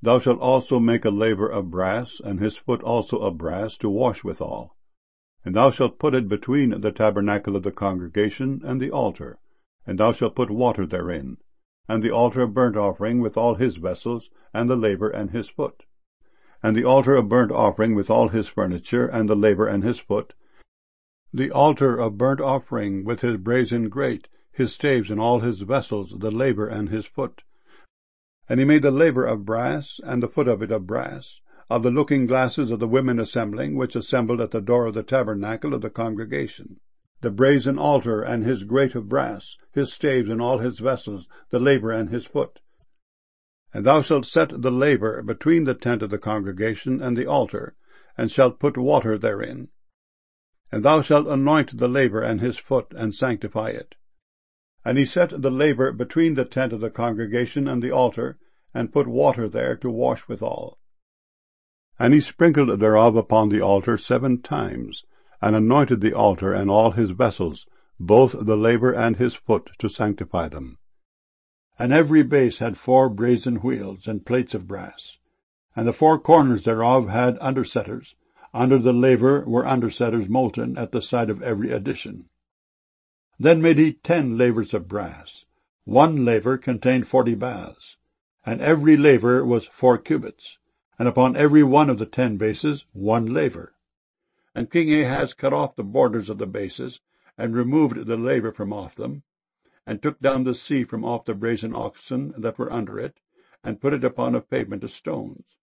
Thou shalt also make a laver of brass, and his foot also of brass, to wash withal. And thou shalt put it between the tabernacle of the congregation and the altar, and thou shalt put water therein, and the altar of burnt offering with all his vessels, and the laver and his foot, and the altar of burnt offering with all his furniture, and the laver and his foot, the altar of burnt offering with his brazen grate, his staves and all his vessels, the laver and his foot. And he made the laver of brass, and the foot of it of brass, of the looking glasses of the women assembling, which assembled at the door of the tabernacle of the congregation, the brazen altar and his grate of brass, his staves and all his vessels, the laver and his foot. And thou shalt set the laver between the tent of the congregation and the altar, and shalt put water therein. And thou shalt anoint the laver and his foot, and sanctify it. And he set the laver between the tent of the congregation and the altar, and put water there to wash withal. And he sprinkled thereof upon the altar 7 times, and anointed the altar and all his vessels, both the laver and his foot, to sanctify them. And every base had 4 brazen wheels, and plates of brass. And the 4 corners thereof had undersetters. Under the laver were undersetters molten at the side of every addition. Then made he 10 lavers of brass. 1 laver contained 40 baths, and every laver was 4 cubits, and upon every one of the 10 bases 1 laver. And King Ahaz cut off the borders of the bases, and removed the laver from off them, and took down the sea from off the brazen oxen that were under it, and put it upon a pavement of stones.